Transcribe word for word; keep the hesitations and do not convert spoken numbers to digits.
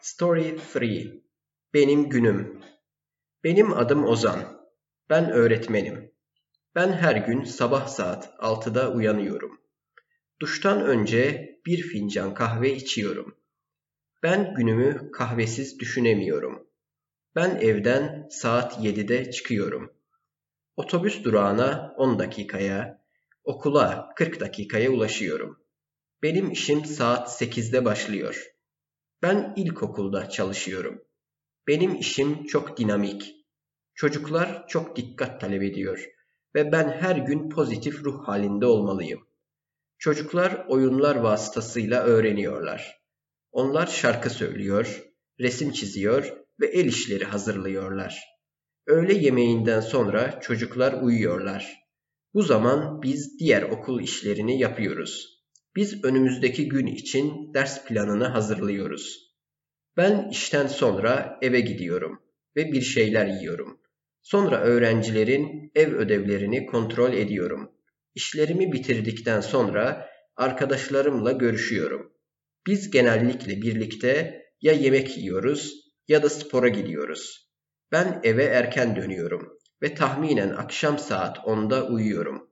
Story üç. Benim günüm. Benim adım Ozan. Ben öğretmenim. Ben her gün sabah saat altıda uyanıyorum. Duştan önce bir fincan kahve içiyorum. Ben günümü kahvesiz düşünemiyorum. Ben evden saat yedide çıkıyorum. Otobüs durağına on dakikaya, okula kırk dakikaya ulaşıyorum. Benim işim saat sekizde başlıyor. Ben ilkokulda çalışıyorum. Benim işim çok dinamik. Çocuklar çok dikkat talep ediyor ve ben her gün pozitif ruh halinde olmalıyım. Çocuklar oyunlar vasıtasıyla öğreniyorlar. Onlar şarkı söylüyor, resim çiziyor ve el işleri hazırlıyorlar. Öğle yemeğinden sonra çocuklar uyuyorlar. Bu zaman biz diğer okul işlerini yapıyoruz. Biz önümüzdeki gün için ders planını hazırlıyoruz. Ben işten sonra eve gidiyorum ve bir şeyler yiyorum. Sonra öğrencilerin ev ödevlerini kontrol ediyorum. İşlerimi bitirdikten sonra arkadaşlarımla görüşüyorum. Biz genellikle birlikte ya yemek yiyoruz ya da spora gidiyoruz. Ben eve erken dönüyorum ve tahminen akşam saat onda uyuyorum.